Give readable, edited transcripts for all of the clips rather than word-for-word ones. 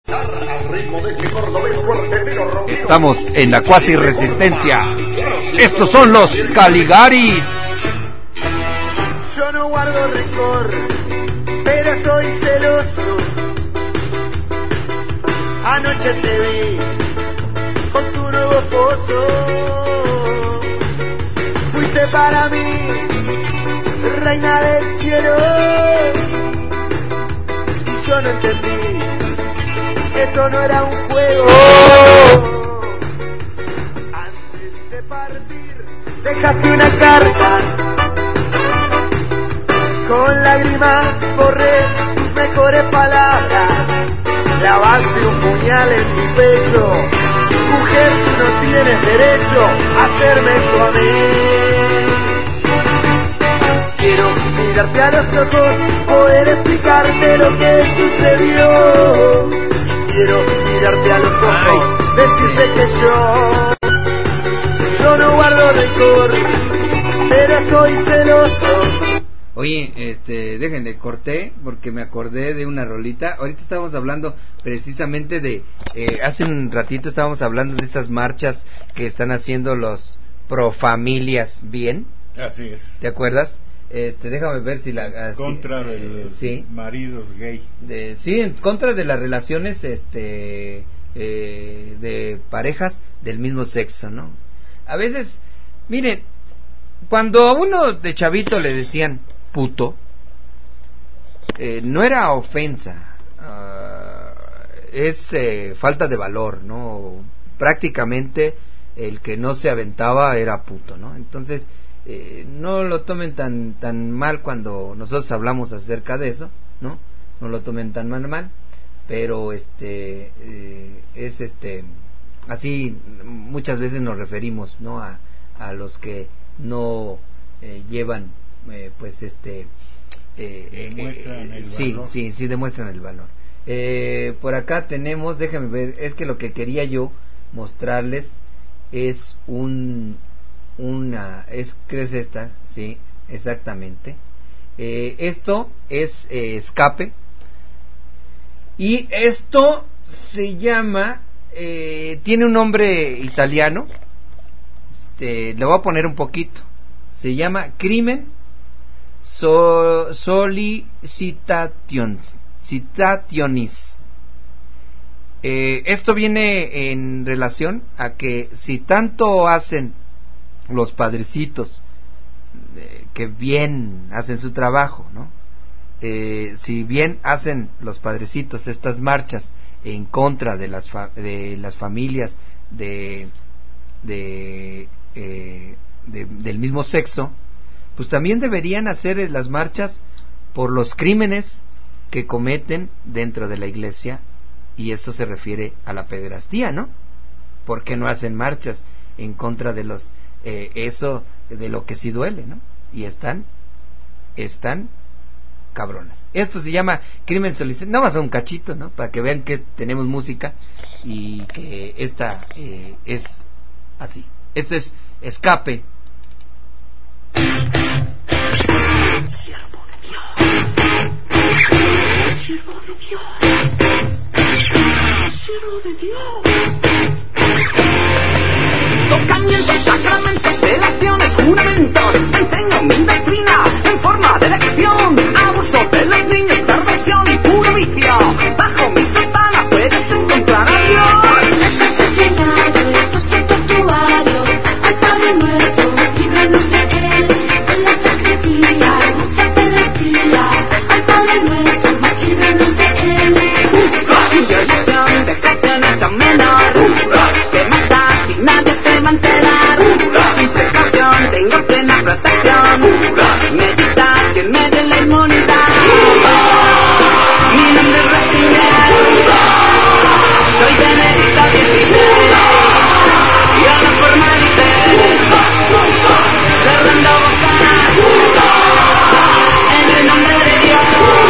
Estamos en la cuasi resistencia. Estos son los Caligaris. Yo no guardo rencor, pero estoy celoso. Anoche te vi con tu nuevo esposo. Fuiste para mí reina del cielo, y yo no entendí, esto no era un juego. Antes de partir dejaste una carta, con lágrimas borré tus mejores palabras, clavaste un puñal en mi pecho. Mujer, tú no tienes derecho a hacerme esto a mí. Quiero mirarte a los ojos, poder explicarte lo que sucedió. Quiero mirarte a los ojos, decirte que yo no guardo rencor, pero estoy celoso. Oye, déjenle, corté porque me acordé de una rolita. Ahorita estábamos hablando precisamente de, hace un ratito estábamos hablando de estas marchas que están haciendo los pro familias bien. Así es. ¿Te acuerdas? Déjame ver si la... contra de los sí, maridos gay. Sí, en contra de las relaciones de parejas del mismo sexo, ¿no? A veces, miren, cuando a uno de chavito le decían puto, no era ofensa, es falta de valor, ¿no? Prácticamente el que no se aventaba era puto, ¿no? Entonces, no lo tomen tan mal cuando nosotros hablamos acerca de eso, ¿no? No lo tomen tan mal, pero es así muchas veces nos referimos, ¿no? A los que no llevan demuestran el valor. Sí, demuestran el valor. Por acá tenemos, déjame ver, es que lo que quería yo mostrarles es creo es esta, sí, exactamente. Esto es Escape, y esto se llama, tiene un nombre italiano, le voy a poner un poquito. Se llama Crimen Solicitationis. Esto viene en relación a que si tanto hacen los padrecitos, que bien hacen su trabajo, ¿no? Si bien hacen los padrecitos estas marchas en contra de las familias del mismo sexo, pues también deberían hacer las marchas por los crímenes que cometen dentro de la iglesia, y eso se refiere a la pederastía, ¿no? ¿Por qué no hacen marchas en contra de los eso de lo que sí duele, ¿no? Y están cabronas. Esto se llama Crimen Solicitatorio. Nada más un cachito, ¿no? Para que vean que tenemos música y que esta es así. Esto es Escape. Siervo de Dios. Siervo de Dios. Siervo de Dios. Tocamientos, sacramentos, relaciones, juramentos. Te enseño mi doctrina en forma de lección. Abuso de los niños, perversión y puro vicio. Bajo mi sotana puedes encontrar a Dios. Estás llegado, estos tiempos tuario. Al Padre nuestro, líbranos de él. En la sacristía, mucha pedastía. Al Padre nuestro, líbranos de él. Sin religión, déjate en esa menor. Te matas y nadie te va a enterar. Sin precaución, tengo plena protección. Meditar que en medio de la inmunidad. Mi nombre es Restiner. Soy Benedicto XVI. Y a la formalidad cerrando bocanas. En el nombre de Dios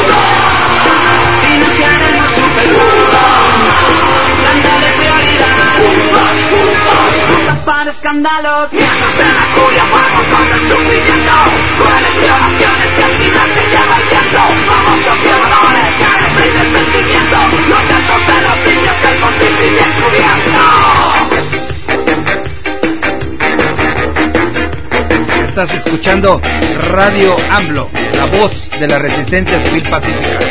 iniciaremos un perdón. Dándole prioridad para escándalos. Mientras de la curia vamos con el sufrimiento. Crueles violaciones que al final se lleva el viento. Vamos los violadores, ya no el sentimiento. No te asustes los Estás escuchando Radio AMLO, la voz de la resistencia civil pacífica.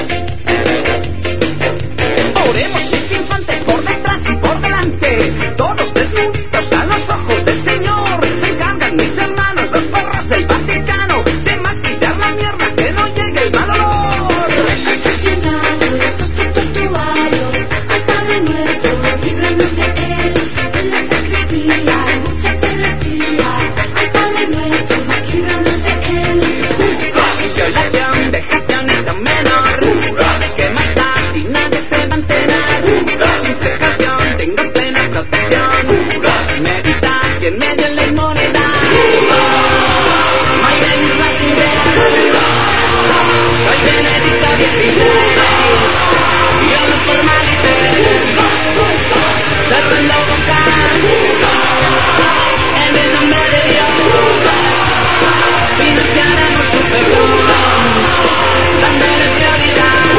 Oremos mis infantes por detrás y por delante, todos desnudos a los ojos del Señor. Se encargan mis hermanos, los perros del Vaticano, de maquillar la mierda que no llegue el mal olor. Reflexionados, nuestro santuario, al Padre nuestro, líbranos de él. En la sacristía hay mucha pedastía, al Padre nuestro, mas líbranos de él. Violación, dejación y tan menor, que mata si nadie se va a enterar. Sin fijación tengo plena protección, medita y en medio la inmunidad. My name is Racingera, soy Benedicto XVI, yo los formalités, cerrando bocas, en el nombre de Dios, financiaremos su perdón, dándole prioridad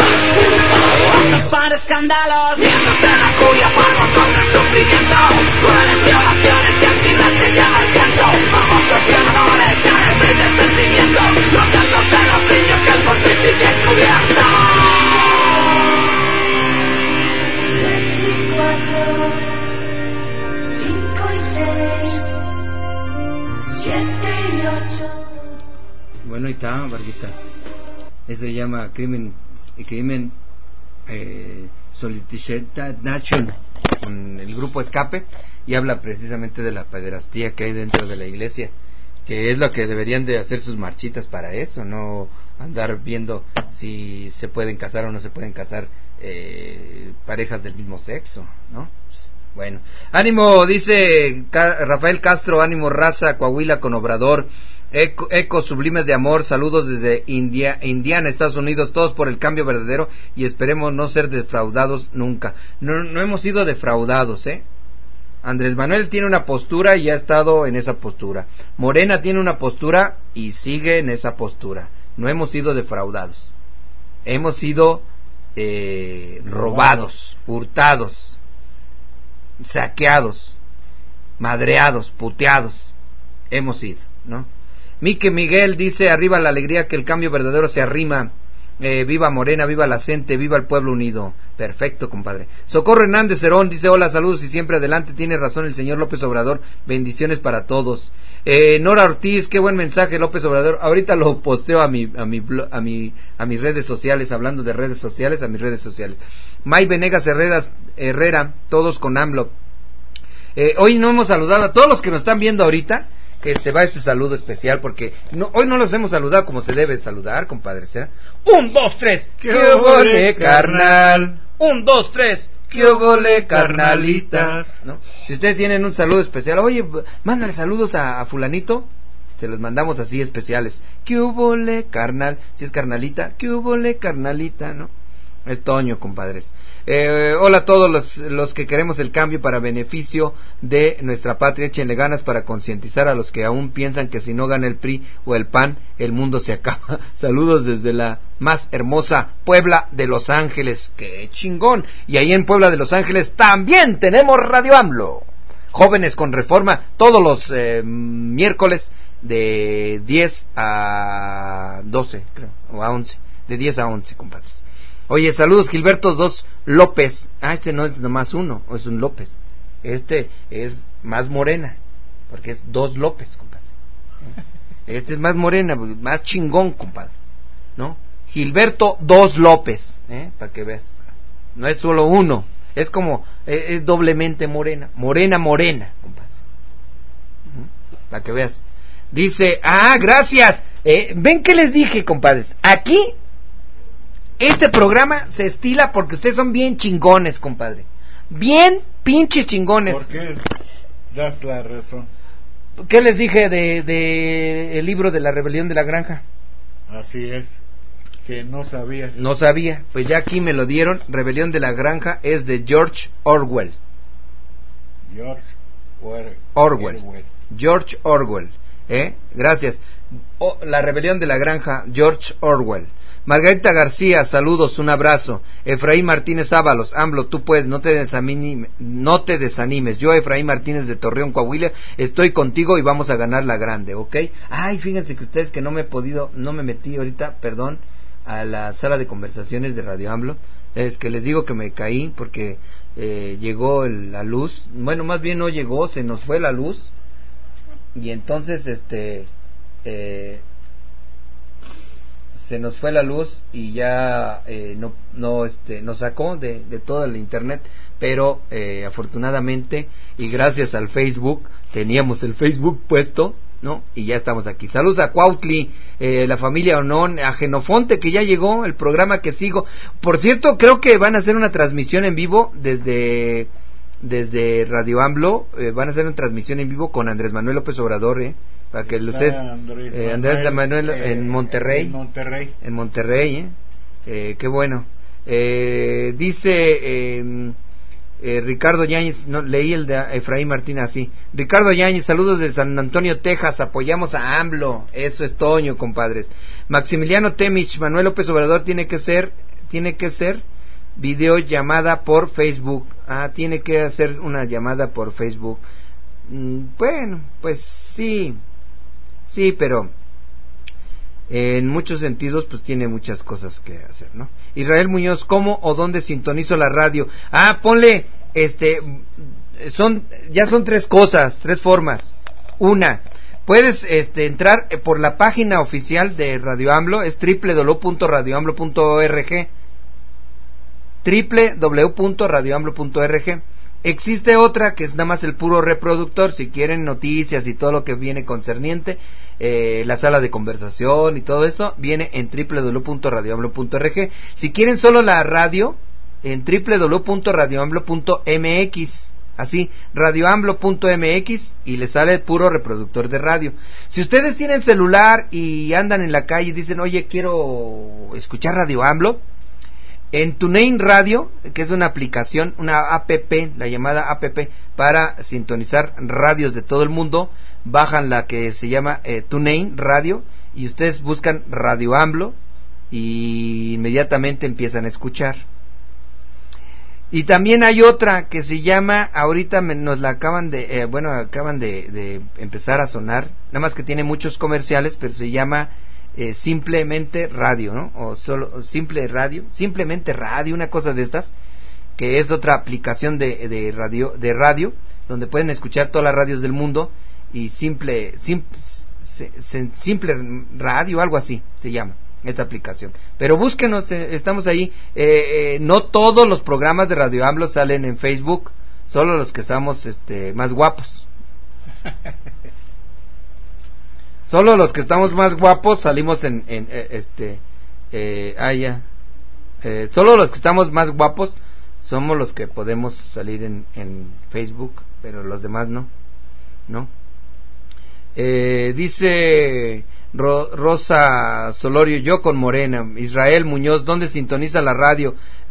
para escándalos, mientras se la cuya por control del sufrimiento, crueles violaciones y actividades lleva el viento, famosos violadores que reprimen sentimientos, los gatos de los niños que el pontificio encubierto. 3 y 4, 5 y 6, 7 y 8. Bueno, ahí está, Varguita. Eso se llama crimen Solicitation, con el grupo Escape, y habla precisamente de la pederastía que hay dentro de la iglesia, que es lo que deberían de hacer sus marchitas para eso, no andar viendo si se pueden casar o no se pueden casar parejas del mismo sexo, ¿no? Pues, bueno, ánimo, dice Rafael Castro, ánimo raza, Coahuila con Obrador. Ecos sublimes de amor, saludos desde Indiana, Estados Unidos, todos por el cambio verdadero y esperemos no ser defraudados nunca. No hemos sido defraudados, Andrés Manuel tiene una postura y ha estado en esa postura. Morena tiene una postura y sigue en esa postura. No hemos sido defraudados. Hemos sido robados, hurtados, saqueados, madreados, puteados. Hemos sido, ¿no? Mique Miguel dice, arriba la alegría que el cambio verdadero se arrima, viva Morena, viva la gente, viva el pueblo unido. Perfecto, compadre. Socorro Hernández Cerón dice, hola, saludos y siempre adelante, tiene razón el señor López Obrador, bendiciones para todos. Nora Ortiz, qué buen mensaje López Obrador, ahorita lo posteo a mis redes sociales, hablando de redes sociales, a mis redes sociales. May Venegas Herrera, todos con AMLO. Hoy no hemos saludado a todos los que nos están viendo ahorita. Va este saludo especial porque hoy no los hemos saludado como se debe saludar, compadre. 1, 2, 3, ¡qué obole, carnal! 1, 2, 3, ¡qué obole, carnalitas! ¿No? Si ustedes tienen un saludo especial, oye, mándale saludos a fulanito, se los mandamos así especiales. ¡Qué obole, carnal! Si es carnalita, ¡qué obole, carnalita! ¿No? Es Toño, compadres. Hola a todos los que queremos el cambio para beneficio de nuestra patria. Échenle ganas para concientizar a los que aún piensan que si no gana el PRI o el PAN, el mundo se acaba. Saludos desde la más hermosa Puebla de Los Ángeles. ¡Qué chingón! Y ahí en Puebla de Los Ángeles también tenemos Radio AMLO. Jóvenes con Reforma, todos los miércoles de 10 a 12, creo, o a 11. De 10 a 11, compadres. Oye, saludos Gilberto 2 López. Este no es nomás uno, es un López. Este es más morena, porque es 2 López, compadre. Este es más morena, más chingón, compadre, ¿no? Gilberto 2 López, para que veas. No es solo uno, es como, es doblemente morena, morena, compadre. Para que veas. Dice, gracias. Ven que les dije, compadres, aquí este programa se estila porque ustedes son bien chingones, compadre. Bien pinches chingones. ¿Por qué das la razón? ¿Qué les dije de el libro de la rebelión de la granja? Así es, que no sabías. No sabía, pues ya aquí me lo dieron. Rebelión de la granja es de George Orwell. George Orwell. Gracias. La rebelión de la granja, George Orwell. Margarita García, saludos, un abrazo. Efraín Martínez Ábalos, AMLO, tú puedes, no te desanimes. Yo, Efraín Martínez de Torreón, Coahuila, estoy contigo y vamos a ganar la grande, ¿ok? Ay, fíjense que ustedes que no me metí ahorita, perdón, a la sala de conversaciones de Radio AMLO. Es que les digo que me caí porque llegó la luz. Bueno, más bien no llegó, se nos fue la luz. Y entonces se nos fue la luz y ya nos sacó de todo el internet, pero afortunadamente y gracias al Facebook, teníamos el Facebook puesto, ¿no? Y ya estamos aquí. Saludos a Cuautli, la familia Onón, a Genofonte, que ya llegó, el programa que sigo. Por cierto, creo que van a hacer una transmisión en vivo desde Radio AMLO, van a hacer una transmisión en vivo con Andrés Manuel López Obrador, para que ustedes, Andrés Manuel en Monterrey, en Monterrey, qué bueno. Dice Ricardo Yáñez, no leí el de Efraín Martínez así. Ricardo Yáñez, saludos de San Antonio, Texas, apoyamos a AMLO, eso es Toño, compadres. Maximiliano Temich, Manuel López Obrador tiene que ser videollamada por Facebook. Tiene que hacer una llamada por Facebook. Bueno, pues sí, pero en muchos sentidos pues tiene muchas cosas que hacer, ¿no? Israel Muñoz, ¿cómo o dónde sintonizo la radio? Ponle, ya son tres formas. Una, puedes entrar por la página oficial de Radio AMLO, es www.radioamlo.org, www.radioamlo.org. Existe otra que es nada más el puro reproductor, si quieren noticias y todo lo que viene concerniente, la sala de conversación y todo eso, viene en www.radioamlo.org. Si quieren solo la radio, en www.radioamlo.mx, así, radioamlo.mx, y les sale el puro reproductor de radio. Si ustedes tienen celular y andan en la calle y dicen, oye, quiero escuchar Radio AMLO, en TuneIn Radio, que es una aplicación, una app, la llamada app para sintonizar radios de todo el mundo, bajan la que se llama TuneIn Radio y ustedes buscan Radio AMLO y inmediatamente empiezan a escuchar. Y también hay otra que se llama, ahorita nos la acaban de empezar a sonar, nada más que tiene muchos comerciales, pero se llama Simplemente Radio, ¿no? O solo Simplemente Radio, una cosa de estas, que es otra aplicación de radio, donde pueden escuchar todas las radios del mundo, y Simple Radio, algo así se llama esta aplicación. Pero búsquenos, estamos ahí. No todos los programas de Radio AMLO salen en Facebook, solo los que estamos más guapos. Solo los que estamos más guapos salimos solo los que estamos más guapos somos los que podemos salir en Facebook, pero los demás no. Dice Rosa Solorio, yo con Morena. Israel Muñoz, ¿dónde sintoniza la radio?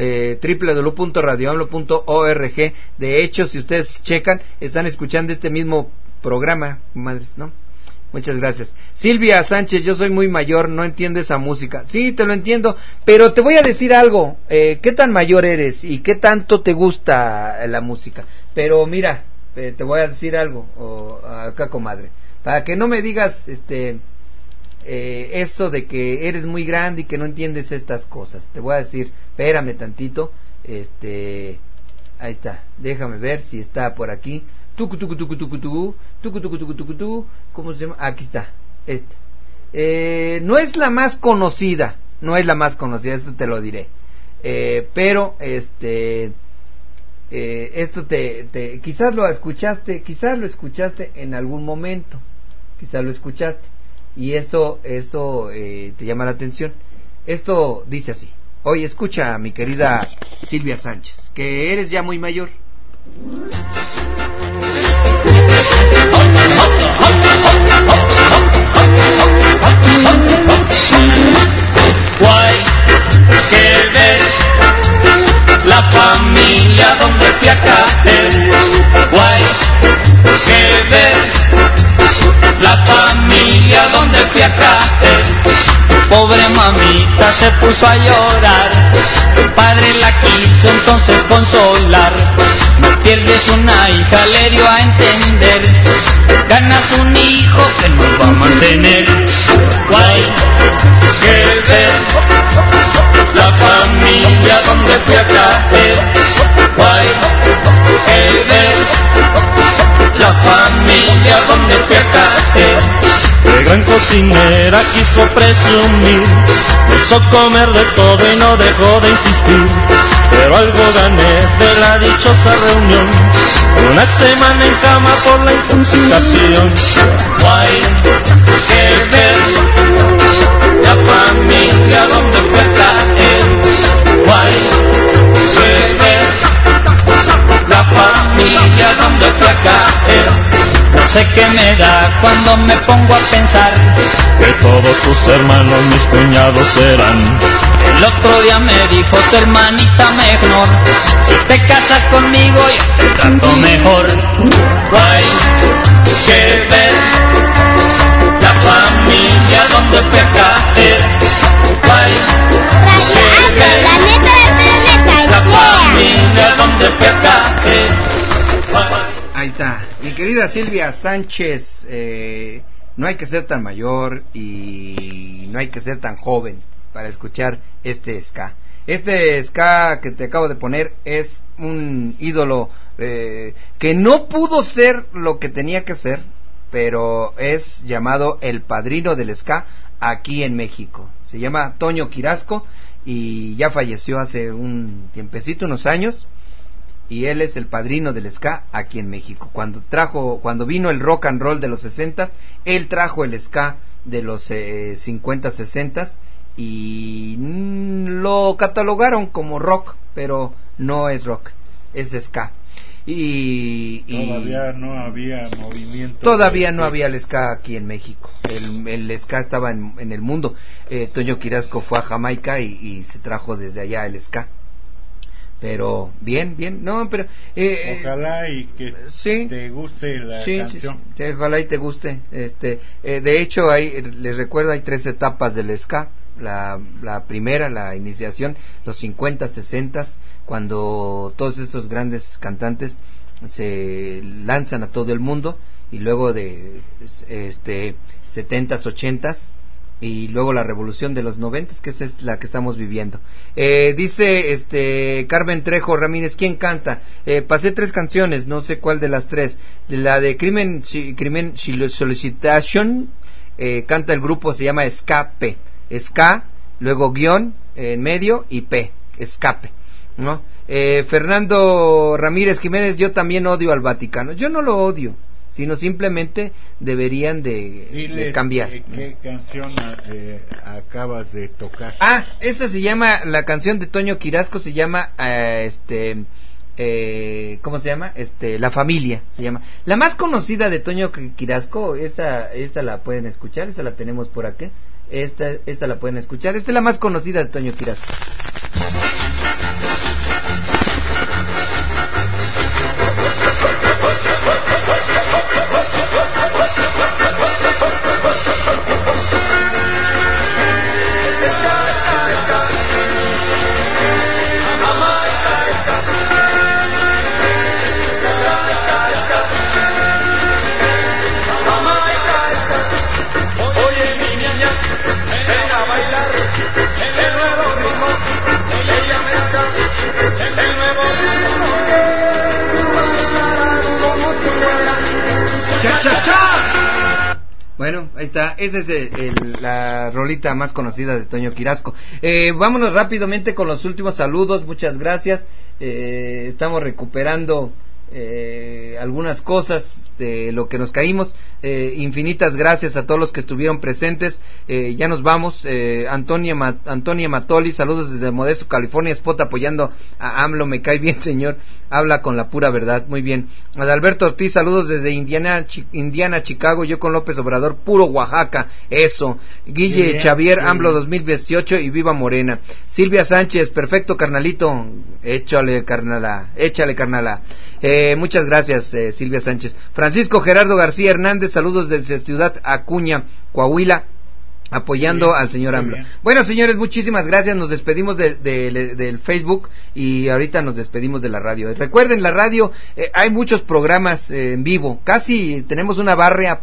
www.radioamlo.org. De hecho, si ustedes checan, están escuchando este mismo programa, madres, ¿no? Muchas gracias. Silvia Sánchez, yo soy muy mayor, no entiendo esa música. Sí, te lo entiendo, pero te voy a decir algo. ¿Qué tan mayor eres y qué tanto te gusta la música? Pero mira, te voy a decir algo, acá, comadre, para que no me digas eso de que eres muy grande y que no entiendes estas cosas. Te voy a decir, espérame tantito, ahí está, déjame ver si está por aquí. ¿Cómo se llama? Aquí está. No es la más conocida, esto te lo diré. Pero esto quizás lo escuchaste en algún momento, y eso te llama la atención. Esto dice así. Oye, escucha, mi querida Silvia Sánchez, que eres ya muy mayor. Guay, que ver la familia donde fui a caer. Guay, que ver la familia donde fui a caer. Pobre mamita se puso puso a llorar. El padre la quiso entonces consolar. No pierdes una hija, le dio a entender. Ganas un hijo que nos va a mantener. Guay, que ver la familia donde fui a caer. Guay, que ver la familia donde fui a caer. De gran cocinera quiso presumir, me hizo comer de todo y no dejó de insistir. Pero algo gané de la dichosa reunión, una semana en cama por la intoxicación. Guay, que ver la familia donde fui a caer. Guay, que ver la familia donde fui a caer. No sé qué me da cuando me pongo a pensar que todos tus hermanos mis cuñados serán. El otro día me dijo tu hermanita menor, si te casas conmigo yo te trato mejor. Guay, que ver la familia donde fui a caer. Guay, que ver la familia donde fui a caer. Ahí está. Mi querida Silvia Sánchez, no hay que ser tan mayor y no hay que ser tan joven para escuchar este ska. Este ska que te acabo de poner es un ídolo que no pudo ser lo que tenía que ser, pero es llamado el padrino del ska aquí en México. Se llama Toño Quirasco y ya falleció hace un tiempecito, unos años. Y él es el padrino del ska aquí en México. Cuando vino el rock and roll de los 60s, él trajo el ska de los 50, 60s y lo catalogaron como rock, pero no es rock, es ska. Todavía no había movimiento. Todavía no había el ska aquí en México. El ska estaba en el mundo. Toño Quirasco fue a Jamaica y se trajo desde allá el ska. Pero bien, no, pero ojalá y que sí, te guste la canción. Sí, ojalá y te guste. De hecho, les recuerdo, hay 3 etapas del ska. La primera, la iniciación, los 50, 60, cuando todos estos grandes cantantes se lanzan a todo el mundo, y luego de 70s, 80s, y luego la revolución de los 90, que esa es la que estamos viviendo. Dice Carmen Trejo Ramírez, ¿quién canta? Pasé 3 canciones, no sé cuál de las 3. La de Crimen Solicitation, canta el grupo, se llama Escape. Ska, luego guión en medio y P, Escape, ¿no? Fernando Ramírez Jiménez, yo también odio al Vaticano. Yo no lo odio, sino simplemente deberían de cambiar. ¿Qué canción acabas de tocar? Esa se llama, la canción de Toño Quirasco se llama, ¿cómo se llama? La Familia se llama. La más conocida de Toño Quirasco, esta la pueden escuchar, esta la tenemos por aquí. Esta la pueden escuchar, esta es la más conocida de Toño Quirasco. Bueno, ahí está, esa es la rolita más conocida de Toño Quirasco. Vámonos rápidamente con los últimos saludos, muchas gracias. Estamos recuperando algunas cosas de lo que nos caímos. Infinitas gracias a todos los que estuvieron presentes. Ya nos vamos. Antonia Matoli, saludos desde Modesto, California. Spot apoyando a AMLO, me cae bien, señor, habla con la pura verdad. Muy bien. Adalberto Ortiz, saludos desde Indiana, Chicago. Yo con López Obrador, puro Oaxaca, eso. Guille bien, Xavier, bien. AMLO 2018 y viva Morena. Silvia Sánchez, perfecto, carnalito. Échale carnala. Muchas gracias, Silvia Sánchez. Francisco Gerardo García Hernández, saludos desde Ciudad Acuña, Coahuila. apoyando Bien, al señor muy AMLO. bien. Bueno, señores, muchísimas gracias. Nos despedimos del Facebook y ahorita nos despedimos de la radio. Recuerden, la radio, hay muchos programas en vivo. Casi tenemos una barra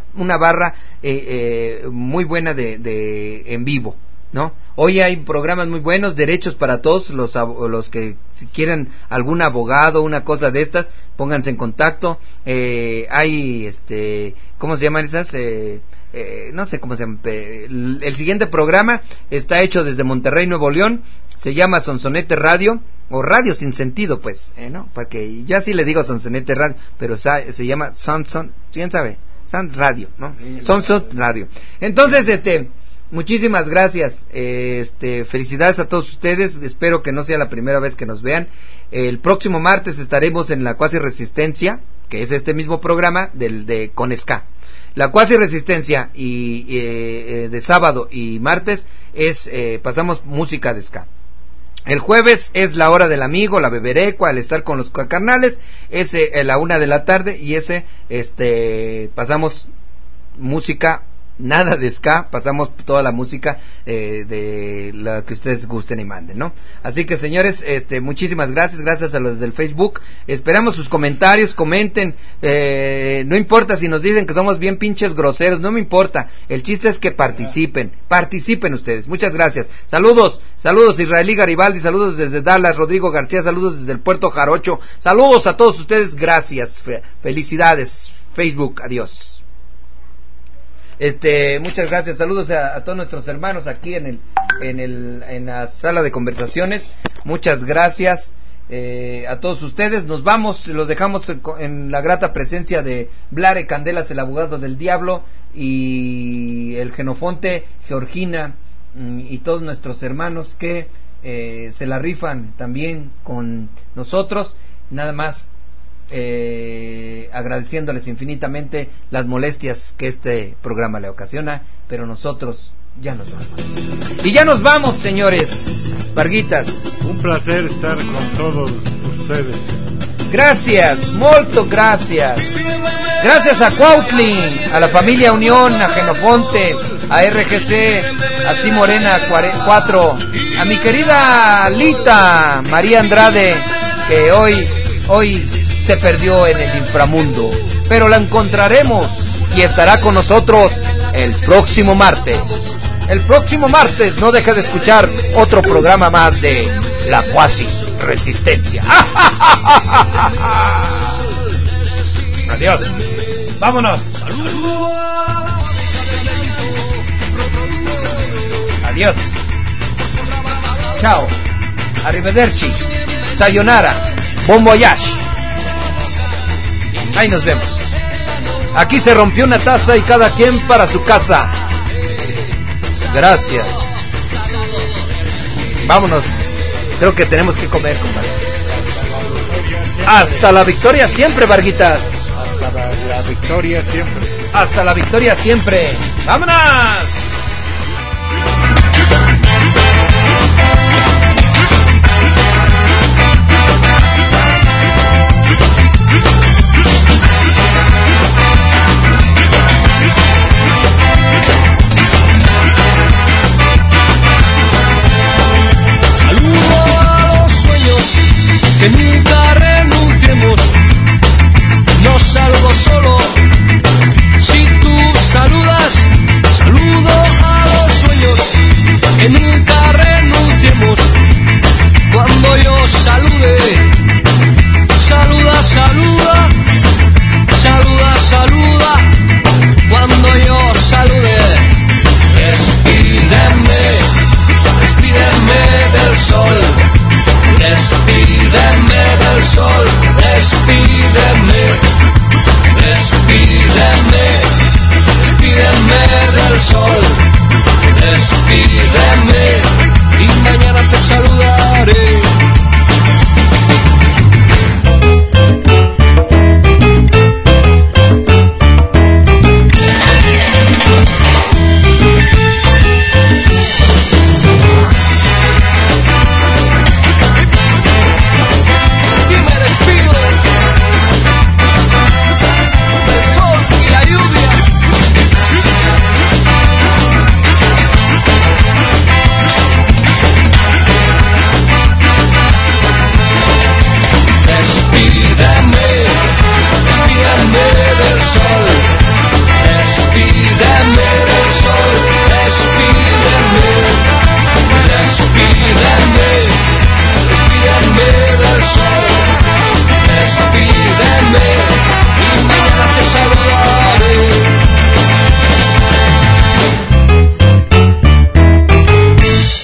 muy buena de en vivo, ¿no? Hoy hay programas muy buenos, derechos para todos los que si quieren algún abogado, una cosa de estas, pónganse en contacto. Hay ¿cómo se llaman esas? No sé cómo se llama. El siguiente programa está hecho desde Monterrey, Nuevo León. Se llama Sonsonete Radio, o Radio Sin Sentido, pues, ¿no? Porque yo así le digo Sonsonete Radio, pero se llama Sonson, ¿quién sabe? Son Radio, ¿no? Sonson Radio. Entonces, muchísimas gracias. Felicidades a todos ustedes. Espero que no sea la primera vez que nos vean. El próximo martes estaremos en la Cuasi Resistencia, que es este mismo programa de con ska. La Cuasi Resistencia y de sábado y martes pasamos música de ska. El jueves es la hora del amigo, la beberecua, el estar con los carnales, ese a la 1 de la tarde, y ese pasamos música, nada de ska, pasamos toda la música de la que ustedes gusten y manden, ¿no? Así que, señores, muchísimas gracias a los del Facebook. Esperamos sus comentarios, comenten, no importa si nos dicen que somos bien pinches groseros, no me importa, el chiste es que participen ustedes. Muchas gracias. Saludos Israelí Garibaldi, saludos desde Dallas, Rodrigo García, saludos desde el Puerto Jarocho, saludos a todos ustedes, gracias, felicidades, Facebook, adiós. Muchas gracias, saludos a todos nuestros hermanos aquí en la sala de conversaciones. Muchas gracias a todos ustedes. Nos vamos, los dejamos en la grata presencia de Blare Candelas, el abogado del diablo, y el Genofonte, Georgina, y todos nuestros hermanos que se la rifan también con nosotros. Nada más agradeciéndoles infinitamente las molestias que este programa le ocasiona, pero nosotros ya nos vamos. Y ya nos vamos, señores. Varguitas, Un placer estar con todos ustedes. gracias, molto gracias. Gracias a Cuautlin, a la familia Unión, a Genofonte, a RGC, a Ti Morena 4, a mi querida Lita María Andrade, que hoy se perdió en el inframundo, pero la encontraremos y estará con nosotros el próximo martes. El próximo martes no deje de escuchar otro programa más de La Cuasi Resistencia. Adiós. Vámonos. Adiós. Chao. Arrivederci. Sayonara. Bon voyage. Ahí nos vemos. Aquí se rompió una taza y cada quien para su casa. Gracias. Vámonos. Creo que tenemos que comer, compadre. Hasta la victoria siempre, Varguitas. Hasta la victoria siempre. Hasta la victoria siempre. ¡Vámonos!